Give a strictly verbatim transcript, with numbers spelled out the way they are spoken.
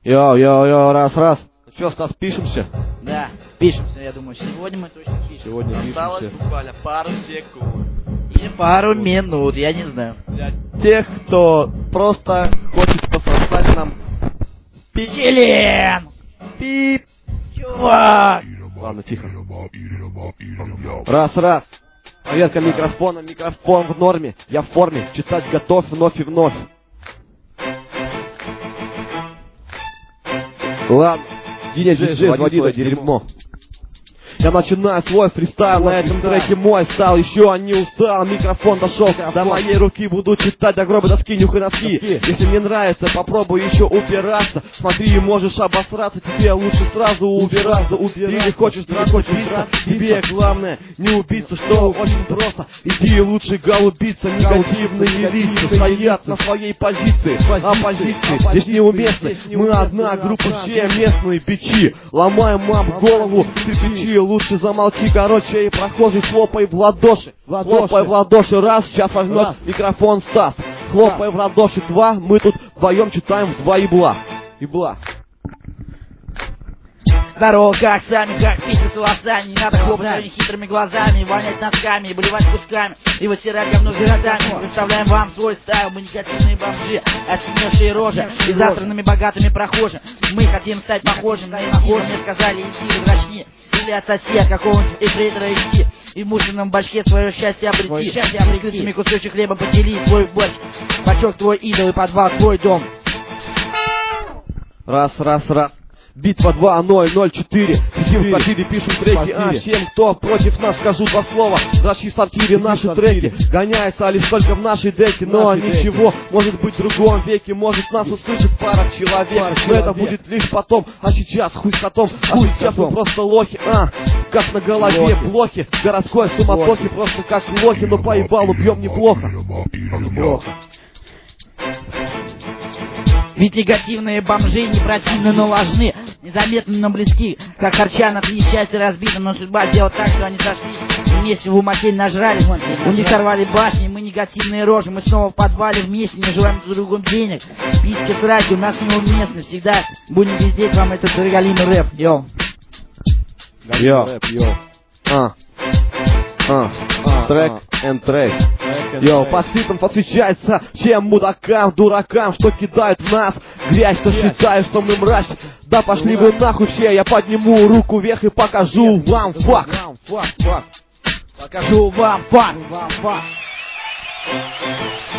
Йо, йо, йо, раз, раз. Ну что, Стас, пишемся? Да, пишемся, я думаю. Сегодня мы точно пишем. Сегодня Осталось пишемся. буквально пару секунд. Или пару минут, я не знаю. Для тех, кто просто хочет пососать нам пи... Член! пип. Чувак! Ладно, тихо. Раз, раз. Проверка микрофона. Микрофон в норме. Я в форме. Читать готов вновь и вновь. Ладно. Диня диджей, заводи это дерьмо. Я начинаю свой фристайл, на этом треке мой стал еще не устал, микрофон дошел до моей руки, буду читать до гроба доски, нюхай носки. Если мне нравится, попробуй еще упираться, смотри, можешь обосраться, тебе лучше сразу убираться. Или хочешь драться, тебе главное не убиться, что очень просто. Иди лучше голубиться, негативные лица стоят на своей позиции, оппозиции здесь неуместны. Мы одна группа, все местные бичи, ломаем об голову кирпичи. Лучше замолчи, короче, и прохожий хлопай в ладоши. Хлопай в ладоши, раз, сейчас возьмет микрофон Стас. Хлопай в ладоши, два, мы тут вдвоем читаем в два ебла. Ебла. Здорово, как сами, как писать с волосами. Не надо хлопать своими хитрыми глазами, вонять носками, блевать кусками и вытирать говно с городами. Представляем вам свой стайл, мы негативные бомжи, отсиневшие рожи и завтрашними богатыми прохожими. Мы хотим стать похожим на похожим, мне сказали, иди возвращни. Или отсоси от какого-нибудь эфрейтора идти и в мусорном бачке свое счастье обрети. Счастье обрети. Кусочек хлеба подели, твой борщ, бачок твой идол и подвал твой дом. Раз, раз, раз. Битва два ноль ноль четыре. Сидим в квартире, пишем треки. А всем, кто против нас, скажу два слова. Дрочи в сортире наши треки. Гоняется лишь только в нашей деке. Но ничего, может быть в другом веке. Может нас услышит пара человек. Но это будет лишь потом. А сейчас хуй с котом. А сейчас мы просто лохи. А, как на голове блохи. Городской суматохи, просто как лохи. Но по ебалу бьем неплохо. Неплохо. Ведь негативные бомжи не противны, но ложны, незаметны, но близки, как харча на три части разбиты, но судьба сделала так, что они сошлись вместе в умакель нажрались, у них сорвали башни, мы негативные рожи, мы снова в подвале вместе, не желаем друг другу денег, письки сраки у нас неуместны, всегда будем пиздеть вам этот регалимый рэп, йоу. Йоу, йоу, а, а, трек and трек. Йоу, по спитам подсвечается всем мудакам, дуракам, что кидают в нас грязь, что считают, что мы мразь. Да пошли вы нахуй все, я подниму руку вверх и покажу вам факт. Покажу вам факт.